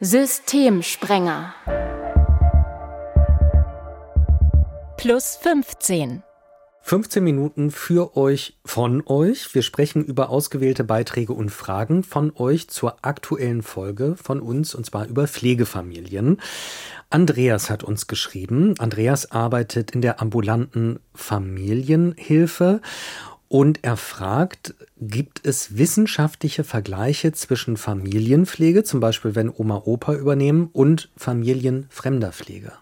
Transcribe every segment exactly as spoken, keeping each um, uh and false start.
Systemsprenger. Plus fünfzehn. fünfzehn Minuten für euch, von euch. Wir sprechen über ausgewählte Beiträge und Fragen von euch zur aktuellen Folge von uns, und zwar über Pflegefamilien. Andreas hat uns geschrieben. Andreas arbeitet in der ambulanten Familienhilfe und er fragt, gibt es wissenschaftliche Vergleiche zwischen Familienpflege, zum Beispiel wenn Oma, Opa übernehmen, und familienfremder Pflege?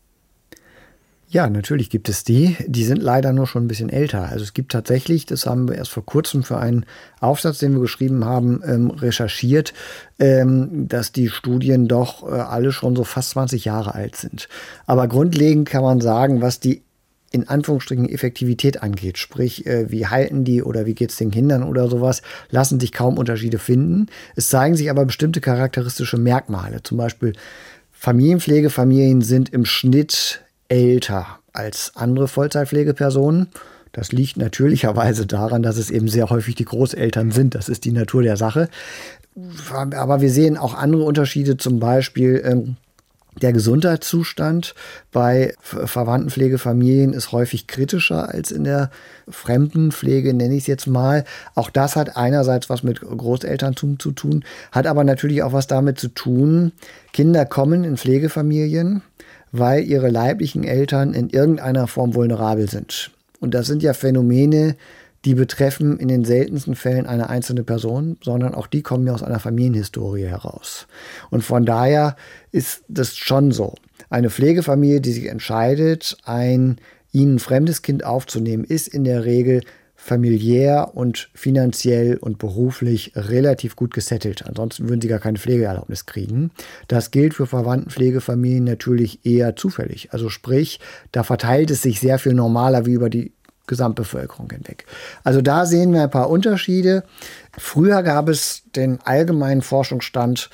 Ja, natürlich gibt es die. Die sind leider nur schon ein bisschen älter. Also es gibt tatsächlich, das haben wir erst vor kurzem für einen Aufsatz, den wir geschrieben haben, ähm, recherchiert, ähm, dass die Studien doch äh, alle schon so fast zwanzig Jahre alt sind. Aber grundlegend kann man sagen, was die in Anführungsstrichen Effektivität angeht, sprich, äh, wie halten die oder wie geht es den Kindern oder sowas, lassen sich kaum Unterschiede finden. Es zeigen sich aber bestimmte charakteristische Merkmale. Zum Beispiel Familienpflegefamilien sind im Schnitt älter als andere Vollzeitpflegepersonen. Das liegt natürlicherweise daran, dass es eben sehr häufig die Großeltern sind. Das ist die Natur der Sache. Aber wir sehen auch andere Unterschiede, zum Beispiel ähm, der Gesundheitszustand bei Verwandtenpflegefamilien ist häufig kritischer als in der Fremdenpflege, nenne ich es jetzt mal. Auch das hat einerseits was mit Großelterntum zu tun, hat aber natürlich auch was damit zu tun, Kinder kommen in Pflegefamilien, weil ihre leiblichen Eltern in irgendeiner Form vulnerabel sind. Und das sind ja Phänomene, die betreffen in den seltensten Fällen eine einzelne Person, sondern auch die kommen ja aus einer Familienhistorie heraus. Und von daher ist das schon so. Eine Pflegefamilie, die sich entscheidet, ein ihnen fremdes Kind aufzunehmen, ist in der Regel familiär und finanziell und beruflich relativ gut gesettelt. Ansonsten würden sie gar keine Pflegeerlaubnis kriegen. Das gilt für Verwandtenpflegefamilien natürlich eher zufällig. Also sprich, da verteilt es sich sehr viel normaler wie über die Gesamtbevölkerung hinweg. Also da sehen wir ein paar Unterschiede. Früher gab es den allgemeinen Forschungsstand,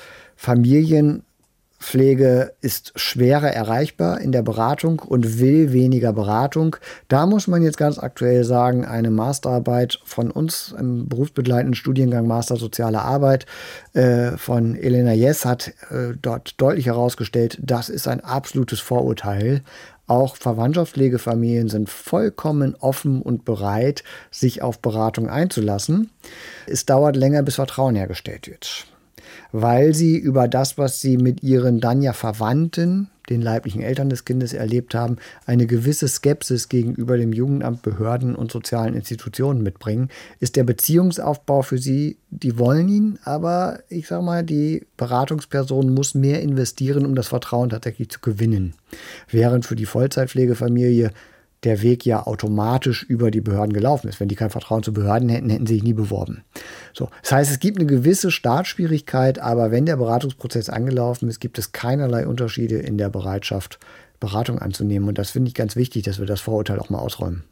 Familienpflege ist schwerer erreichbar in der Beratung und will weniger Beratung. Da muss man jetzt ganz aktuell sagen, eine Masterarbeit von uns im berufsbegleitenden Studiengang Master Soziale Arbeit äh, von Elena Jess hat äh, dort deutlich herausgestellt, das ist ein absolutes Vorurteil. Auch Verwandtschaftspflegefamilien sind vollkommen offen und bereit, sich auf Beratung einzulassen. Es dauert länger, bis Vertrauen hergestellt wird, weil sie über das, was sie mit ihren dann ja Verwandten, den leiblichen Eltern des Kindes, erlebt haben, eine gewisse Skepsis gegenüber dem Jugendamt, Behörden und sozialen Institutionen mitbringen. Ist der Beziehungsaufbau für sie, die wollen ihn, aber ich sage mal, die Beratungsperson muss mehr investieren, um das Vertrauen tatsächlich zu gewinnen. Während für die Vollzeitpflegefamilie der Weg ja automatisch über die Behörden gelaufen ist. Wenn die kein Vertrauen zu Behörden hätten, hätten sie sich nie beworben. So, das heißt, es gibt eine gewisse Startschwierigkeit, aber wenn der Beratungsprozess angelaufen ist, gibt es keinerlei Unterschiede in der Bereitschaft, Beratung anzunehmen. Und das finde ich ganz wichtig, dass wir das Vorurteil auch mal ausräumen.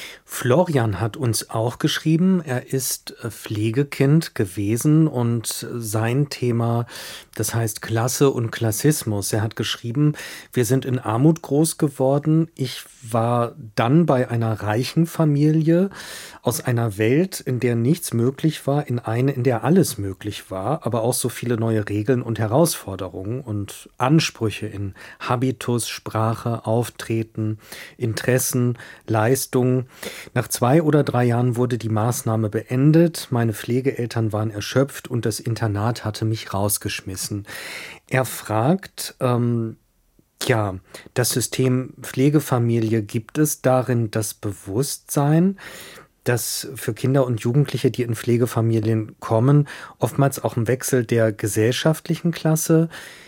Florian hat uns auch geschrieben, er ist Pflegekind gewesen und sein Thema, das heißt Klasse und Klassismus. Er hat geschrieben, wir sind in Armut groß geworden. Ich war dann bei einer reichen Familie aus einer Welt, in der nichts möglich war, in eine, in der alles möglich war, aber auch so viele neue Regeln und Herausforderungen und Ansprüche in Habitus, Sprache, Auftreten, Interessen, Leistungen. Nach zwei oder drei Jahren wurde die Maßnahme beendet. Meine Pflegeeltern waren erschöpft und das Internat hatte mich rausgeschmissen. Er fragt, ähm, ja, das System Pflegefamilie, gibt es darin das Bewusstsein, dass für Kinder und Jugendliche, die in Pflegefamilien kommen, oftmals auch ein Wechsel der gesellschaftlichen Klasse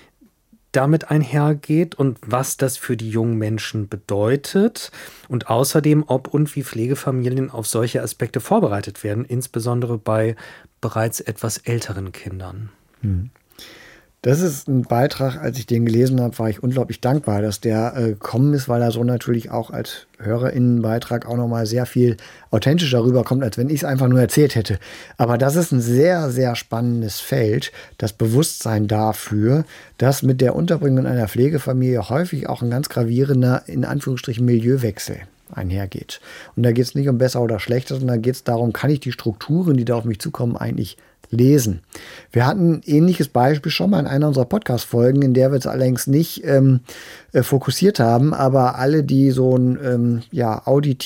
damit einhergeht und was das für die jungen Menschen bedeutet und außerdem, ob und wie Pflegefamilien auf solche Aspekte vorbereitet werden, insbesondere bei bereits etwas älteren Kindern. Hm. Das ist ein Beitrag, als ich den gelesen habe, war ich unglaublich dankbar, dass der äh, gekommen ist, weil er so natürlich auch als HörerInnenbeitrag auch nochmal sehr viel authentischer rüberkommt, als wenn ich es einfach nur erzählt hätte. Aber das ist ein sehr, sehr spannendes Feld, das Bewusstsein dafür, dass mit der Unterbringung in einer Pflegefamilie häufig auch ein ganz gravierender, in Anführungsstrichen, Milieuwechsel einhergeht. Und da geht es nicht um besser oder schlechter, sondern da geht es darum, kann ich die Strukturen, die da auf mich zukommen, eigentlich lesen. Wir hatten ein ähnliches Beispiel schon mal in einer unserer Podcast-Folgen, in der wir es allerdings nicht ähm, äh, fokussiert haben, aber alle, die so ein ähm, ja,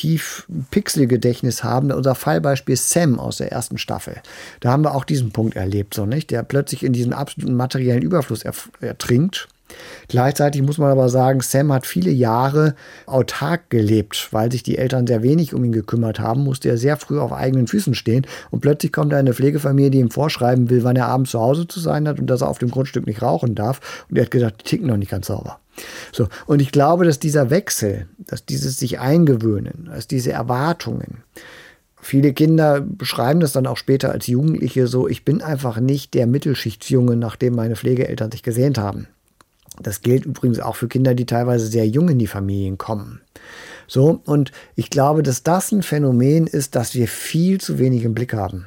auditiv-Pixel-Gedächtnis haben, unser Fallbeispiel Sam aus der ersten Staffel. Da haben wir auch diesen Punkt erlebt, so nicht, der plötzlich in diesen absoluten materiellen Überfluss erf- ertrinkt. Gleichzeitig muss man aber sagen, Sam hat viele Jahre autark gelebt, weil sich die Eltern sehr wenig um ihn gekümmert haben, musste er sehr früh auf eigenen Füßen stehen und plötzlich kommt eine Pflegefamilie, die ihm vorschreiben will, wann er abends zu Hause zu sein hat und dass er auf dem Grundstück nicht rauchen darf, und er hat gedacht, die ticken noch nicht ganz sauber. So, und ich glaube, dass dieser Wechsel, dass dieses sich eingewöhnen, dass diese Erwartungen, viele Kinder beschreiben das dann auch später als Jugendliche so, ich bin einfach nicht der Mittelschichtsjunge, nach dem meine Pflegeeltern sich gesehnt haben. Das gilt übrigens auch für Kinder, die teilweise sehr jung in die Familien kommen. So, und ich glaube, dass das ein Phänomen ist, das wir viel zu wenig im Blick haben.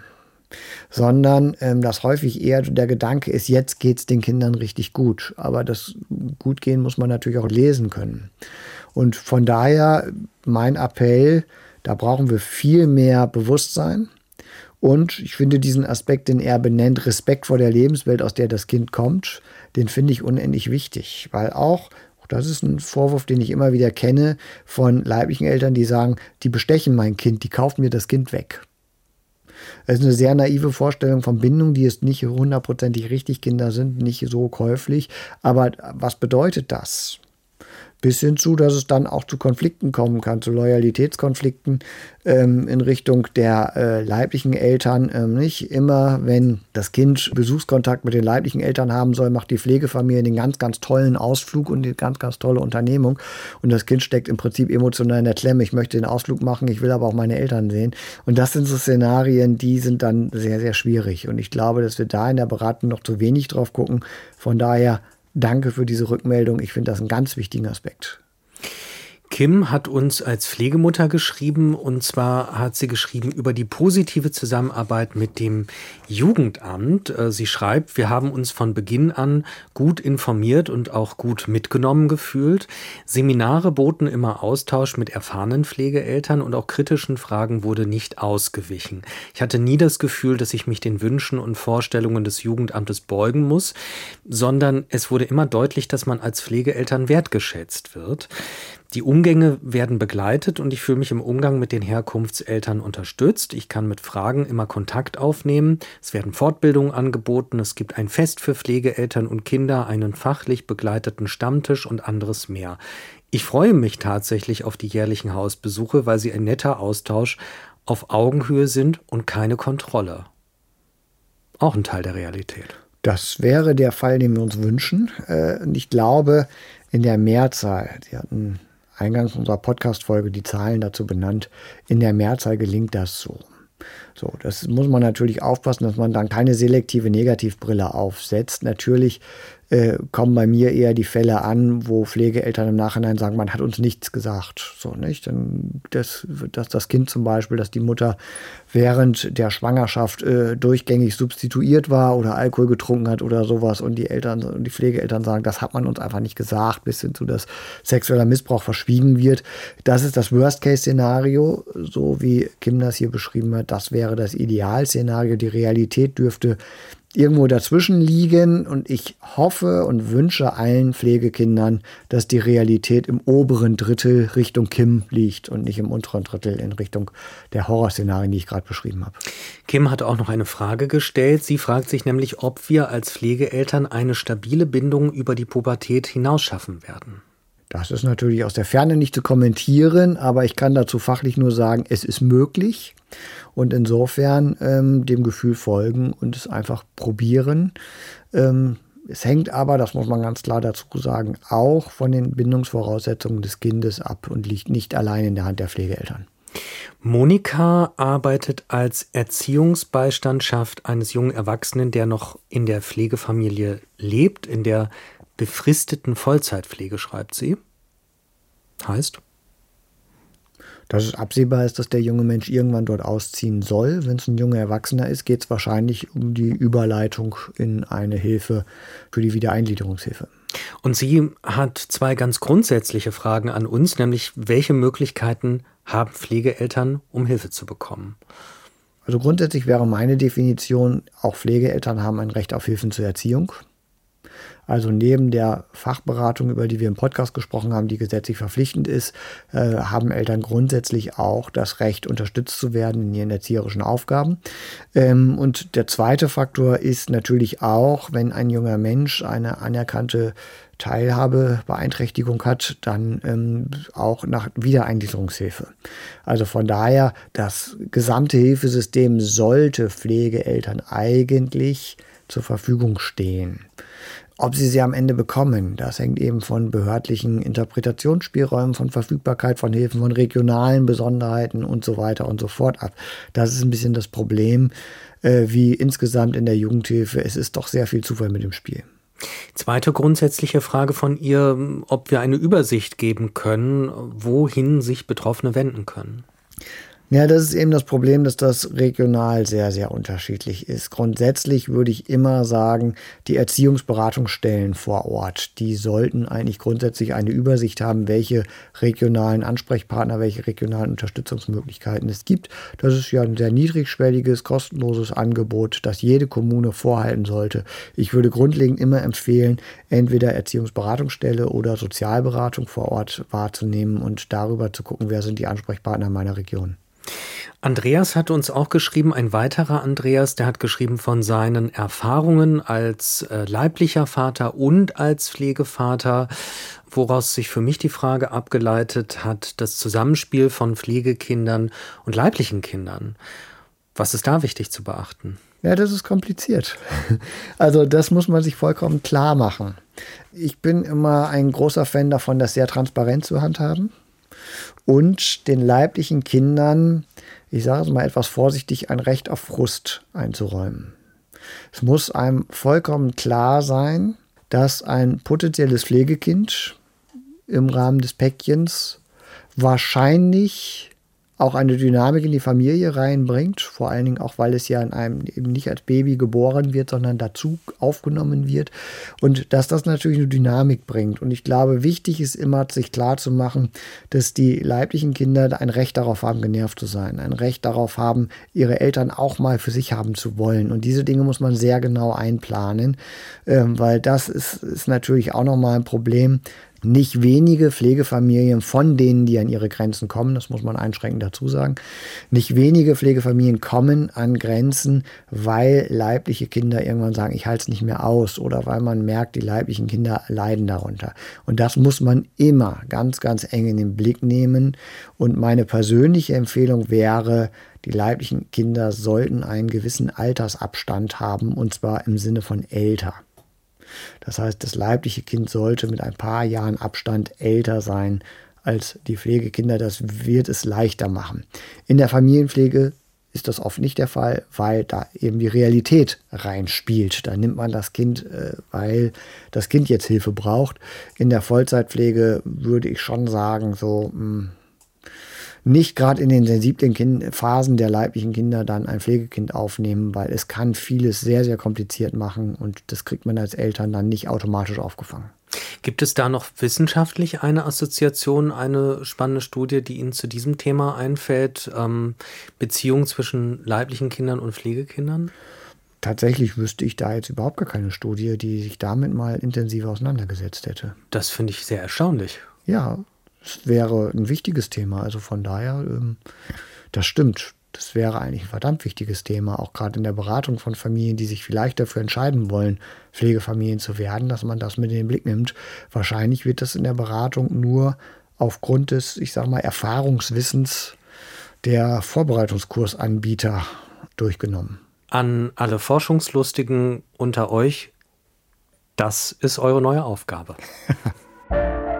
Sondern ähm, dass häufig eher der Gedanke ist, jetzt geht es den Kindern richtig gut. Aber das Gutgehen muss man natürlich auch lesen können. Und von daher mein Appell, da brauchen wir viel mehr Bewusstsein. Und ich finde diesen Aspekt, den er benennt, Respekt vor der Lebenswelt, aus der das Kind kommt, den finde ich unendlich wichtig. Weil auch, das ist ein Vorwurf, den ich immer wieder kenne, von leiblichen Eltern, die sagen, die bestechen mein Kind, die kaufen mir das Kind weg. Das ist eine sehr naive Vorstellung von Bindung, die ist nicht hundertprozentig richtig. Kinder sind nicht so käuflich. Aber was bedeutet das? Bis hin zu, dass es dann auch zu Konflikten kommen kann, zu Loyalitätskonflikten ähm, in Richtung der äh, leiblichen Eltern. Ähm, nicht immer, wenn das Kind Besuchskontakt mit den leiblichen Eltern haben soll, macht die Pflegefamilie den ganz, ganz tollen Ausflug und eine ganz, ganz tolle Unternehmung. Und das Kind steckt im Prinzip emotional in der Klemme. Ich möchte den Ausflug machen, ich will aber auch meine Eltern sehen. Und das sind so Szenarien, die sind dann sehr, sehr schwierig. Und ich glaube, dass wir da in der Beratung noch zu wenig drauf gucken. Von daher danke für diese Rückmeldung. Ich finde das einen ganz wichtigen Aspekt. Kim hat uns als Pflegemutter geschrieben, und zwar hat sie geschrieben über die positive Zusammenarbeit mit dem Jugendamt. Sie schreibt, wir haben uns von Beginn an gut informiert und auch gut mitgenommen gefühlt. Seminare boten immer Austausch mit erfahrenen Pflegeeltern und auch kritischen Fragen wurde nicht ausgewichen. Ich hatte nie das Gefühl, dass ich mich den Wünschen und Vorstellungen des Jugendamtes beugen muss, sondern es wurde immer deutlich, dass man als Pflegeeltern wertgeschätzt wird. Die Umgänge werden begleitet und ich fühle mich im Umgang mit den Herkunftseltern unterstützt. Ich kann mit Fragen immer Kontakt aufnehmen. Es werden Fortbildungen angeboten. Es gibt ein Fest für Pflegeeltern und Kinder, einen fachlich begleiteten Stammtisch und anderes mehr. Ich freue mich tatsächlich auf die jährlichen Hausbesuche, weil sie ein netter Austausch auf Augenhöhe sind und keine Kontrolle. Auch ein Teil der Realität. Das wäre der Fall, den wir uns wünschen. Und ich glaube, in der Mehrzahl, Sie hatten eingangs unserer Podcast-Folge die Zahlen dazu benannt, in der Mehrzahl gelingt das so. So, das muss man natürlich aufpassen, dass man dann keine selektive Negativbrille aufsetzt. Natürlich äh, kommen bei mir eher die Fälle an, wo Pflegeeltern im Nachhinein sagen, man hat uns nichts gesagt. So, nicht? Dann das, dass das Kind zum Beispiel, dass die Mutter während der Schwangerschaft äh, durchgängig substituiert war oder Alkohol getrunken hat oder sowas und die Eltern und die Pflegeeltern sagen, das hat man uns einfach nicht gesagt, bis hin zu, dass sexueller Missbrauch verschwiegen wird. Das ist das Worst-Case-Szenario, so wie Kim das hier beschrieben hat. Das wäre das Idealszenario. Die Realität dürfte irgendwo dazwischen liegen und ich hoffe und wünsche allen Pflegekindern, dass die Realität im oberen Drittel Richtung Kim liegt und nicht im unteren Drittel in Richtung der Horrorszenarien, die ich gerade beschrieben habe. Kim hat auch noch eine Frage gestellt. Sie fragt sich nämlich, ob wir als Pflegeeltern eine stabile Bindung über die Pubertät hinaus schaffen werden. Das ist natürlich aus der Ferne nicht zu kommentieren, aber ich kann dazu fachlich nur sagen, es ist möglich. Und insofern ähm, dem Gefühl folgen und es einfach probieren. Ähm, es hängt aber, das muss man ganz klar dazu sagen, auch von den Bindungsvoraussetzungen des Kindes ab und liegt nicht allein in der Hand der Pflegeeltern. Monika arbeitet als Erziehungsbeistandschaft eines jungen Erwachsenen, der noch in der Pflegefamilie lebt, in der befristeten Vollzeitpflege, schreibt sie. Heißt? Dass es absehbar ist, dass der junge Mensch irgendwann dort ausziehen soll. Wenn es ein junger Erwachsener ist, geht es wahrscheinlich um die Überleitung in eine Hilfe für die Wiedereingliederungshilfe. Und sie hat zwei ganz grundsätzliche Fragen an uns, nämlich welche Möglichkeiten haben Pflegeeltern, um Hilfe zu bekommen? Also grundsätzlich wäre meine Definition, auch Pflegeeltern haben ein Recht auf Hilfen zur Erziehung. Also neben der Fachberatung, über die wir im Podcast gesprochen haben, die gesetzlich verpflichtend ist, äh, haben Eltern grundsätzlich auch das Recht, unterstützt zu werden in ihren erzieherischen Aufgaben. Ähm, und der zweite Faktor ist natürlich auch, wenn ein junger Mensch eine anerkannte Teilhabebeeinträchtigung hat, dann ähm, auch nach Wiedereingliederungshilfe. Also von daher, das gesamte Hilfesystem sollte Pflegeeltern eigentlich zur Verfügung stehen. Ob sie sie am Ende bekommen, das hängt eben von behördlichen Interpretationsspielräumen, von Verfügbarkeit von Hilfen, von regionalen Besonderheiten und so weiter und so fort ab. Das ist ein bisschen das Problem, äh, wie insgesamt in der Jugendhilfe. Es ist doch sehr viel Zufall mit dem Spiel. Zweite grundsätzliche Frage von ihr, ob wir eine Übersicht geben können, wohin sich Betroffene wenden können. Ja, das ist eben das Problem, dass das regional sehr, sehr unterschiedlich ist. Grundsätzlich würde ich immer sagen, die Erziehungsberatungsstellen vor Ort, die sollten eigentlich grundsätzlich eine Übersicht haben, welche regionalen Ansprechpartner, welche regionalen Unterstützungsmöglichkeiten es gibt. Das ist ja ein sehr niedrigschwelliges, kostenloses Angebot, das jede Kommune vorhalten sollte. Ich würde grundlegend immer empfehlen, entweder Erziehungsberatungsstelle oder Sozialberatung vor Ort wahrzunehmen und darüber zu gucken, wer sind die Ansprechpartner meiner Region. Andreas hat uns auch geschrieben, ein weiterer Andreas, der hat geschrieben von seinen Erfahrungen als äh, leiblicher Vater und als Pflegevater, woraus sich für mich die Frage abgeleitet hat, das Zusammenspiel von Pflegekindern und leiblichen Kindern. Was ist da wichtig zu beachten? Ja, das ist kompliziert. Also das muss man sich vollkommen klar machen. Ich bin immer ein großer Fan davon, das sehr transparent zu handhaben. Und den leiblichen Kindern, ich sage es mal etwas vorsichtig, ein Recht auf Frust einzuräumen. Es muss einem vollkommen klar sein, dass ein potenzielles Pflegekind im Rahmen des Päckchens wahrscheinlich auch eine Dynamik in die Familie reinbringt, vor allen Dingen auch, weil es ja in einem eben nicht als Baby geboren wird, sondern dazu aufgenommen wird und dass das natürlich eine Dynamik bringt. Und ich glaube, wichtig ist immer, sich klar zu machen, dass die leiblichen Kinder ein Recht darauf haben, genervt zu sein, ein Recht darauf haben, ihre Eltern auch mal für sich haben zu wollen. Und diese Dinge muss man sehr genau einplanen, weil das ist, ist natürlich auch nochmal ein Problem. Nicht wenige Pflegefamilien von denen, die an ihre Grenzen kommen, das muss man einschränkend dazu sagen, nicht wenige Pflegefamilien kommen an Grenzen, weil leibliche Kinder irgendwann sagen, ich halte es nicht mehr aus oder weil man merkt, die leiblichen Kinder leiden darunter. Und das muss man immer ganz, ganz eng in den Blick nehmen. Und meine persönliche Empfehlung wäre, die leiblichen Kinder sollten einen gewissen Altersabstand haben, und zwar im Sinne von älter. Das heißt, das leibliche Kind sollte mit ein paar Jahren Abstand älter sein als die Pflegekinder. Das wird es leichter machen. In der Familienpflege ist das oft nicht der Fall, weil da eben die Realität reinspielt. Da nimmt man das Kind, weil das Kind jetzt Hilfe braucht. In der Vollzeitpflege würde ich schon sagen, so mh, nicht gerade in den sensiblen kind- Phasen der leiblichen Kinder dann ein Pflegekind aufnehmen, weil es kann vieles sehr, sehr kompliziert machen und das kriegt man als Eltern dann nicht automatisch aufgefangen. Gibt es da noch wissenschaftlich eine Assoziation, eine spannende Studie, die Ihnen zu diesem Thema einfällt? Ähm, Beziehung zwischen leiblichen Kindern und Pflegekindern? Tatsächlich wüsste ich da jetzt überhaupt gar keine Studie, die sich damit mal intensiver auseinandergesetzt hätte. Das finde ich sehr erstaunlich. Ja, es wäre ein wichtiges Thema. Also von daher, ähm, das stimmt. Das wäre eigentlich ein verdammt wichtiges Thema, auch gerade in der Beratung von Familien, die sich vielleicht dafür entscheiden wollen, Pflegefamilien zu werden, dass man das mit in den Blick nimmt. Wahrscheinlich wird das in der Beratung nur aufgrund des, ich sag mal, Erfahrungswissens der Vorbereitungskursanbieter durchgenommen. An alle Forschungslustigen unter euch, das ist eure neue Aufgabe.